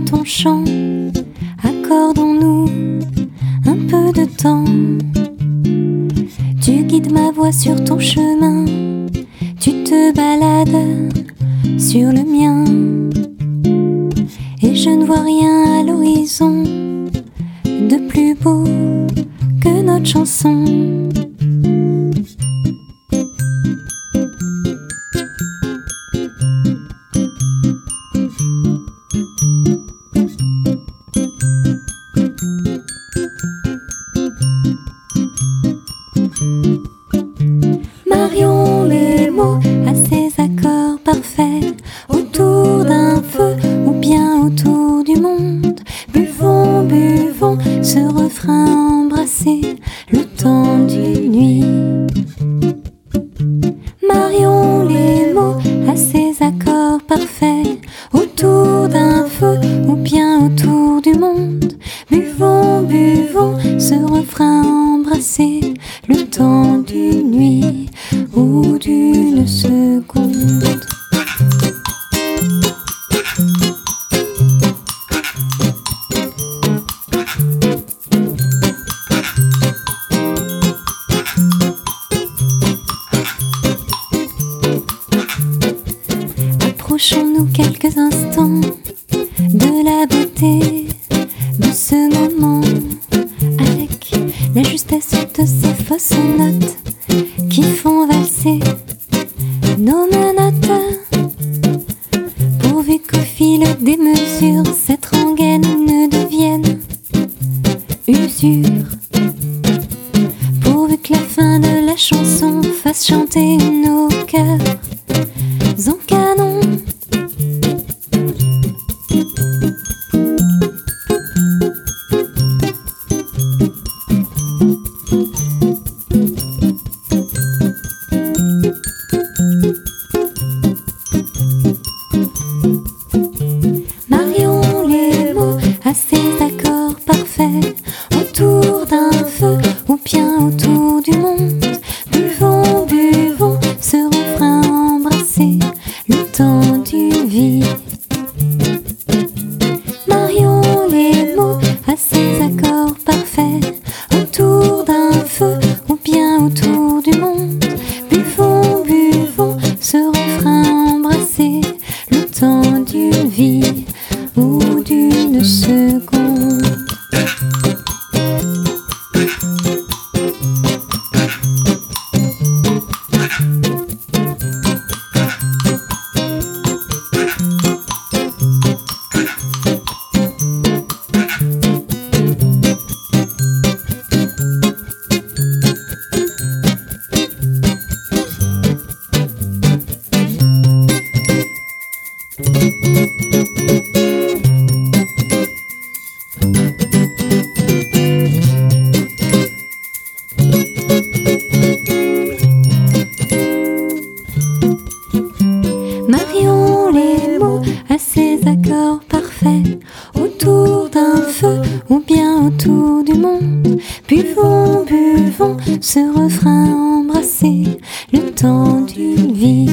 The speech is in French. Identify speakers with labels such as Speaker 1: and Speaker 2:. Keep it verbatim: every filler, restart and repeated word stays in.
Speaker 1: ton chant, accordons-nous un peu de temps. Tu guides ma voix sur ton chemin, tu te balades sur le mien, et je ne vois rien à l'horizon de plus beau que notre chanson. Marions les mots à ces accords parfaits, autour d'un feu ou bien autour du monde. Buvons, buvons ce refrain embrassé le temps d'une nuit. Marions les mots à ces accords parfaits, autour d'un feu ou bien autour du monde. Buvons, buvons ce refrain embrassé le temps d'une nuit ou d'une seconde. Approchons-nous quelques instants de la beauté de ce moment, avec la justesse de ces fausses notes qui font valser nos menottes, pourvu qu'au fil des mesures cette rengaine ne devienne usure, pourvu que la fin de la chanson fasse chanter nos cœurs en canon. Marions les mots à ces accords parfaits, autour d'un feu ou bien autour du monde. Buvons, buvons ce refrain embrassé le temps d'une vie. Marions les mots à ces accords parfaits, autour d'un feu ou bien autour du monde. Buvons, buvons ce refrain embrassé le temps d'une vie ou d'une seconde. Marions les mots à ces accords parfaits, autour d'un feu ou bien autour du monde. Buvons, buvons ce refrain embrassé le temps d'une vie.